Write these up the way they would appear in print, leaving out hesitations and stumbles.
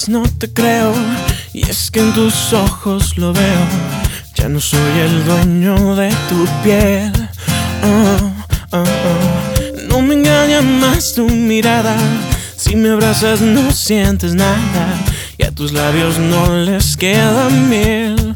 mientes, no te creo. Y es que en tus ojos lo veo. Ya no soy el dueño de tu piel. No me engaña más tu mirada. Si me abrazas no sientes nada. Y a tus labios no les queda miel.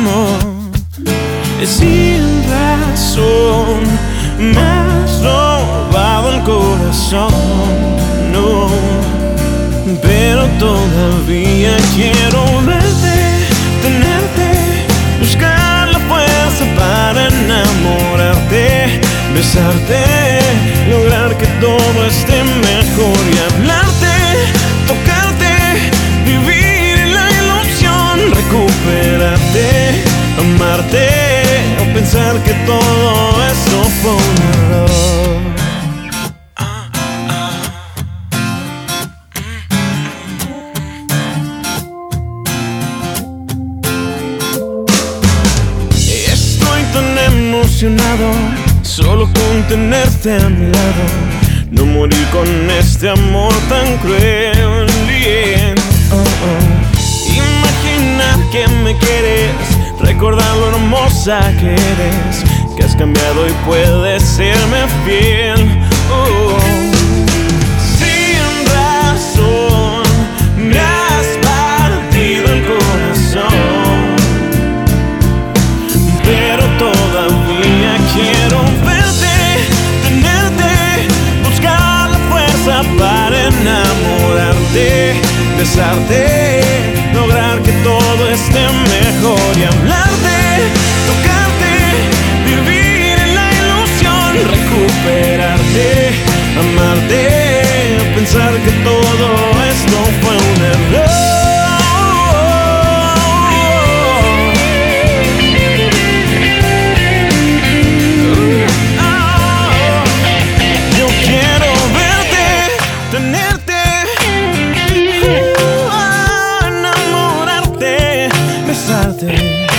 Sin razón me has robado el corazón. No, pero todavía quiero verte, tenerte, buscar la fuerza para enamorarte, besarte, lograr que todo esté mejor y hablarte, tocarte, vivir en la ilusión, recuperarte, amarte, o pensar que todo esto fue un error. Emocionado, solo con tenerte a mi lado, no morir con este amor tan cruel. Imaginar que me quieres, recordar lo hermosa que eres, que has cambiado y puedes serme fiel. Sin razón me has partido el corazón, pero todavía quiero verte, tenerte, buscar la fuerza para enamorarte, besarte, lograr que todo esté mejor y hablarte, tocarte, vivir en la ilusión, recuperarte, amarte, pensar que todo esto fue un error. Enamorarte, besarte.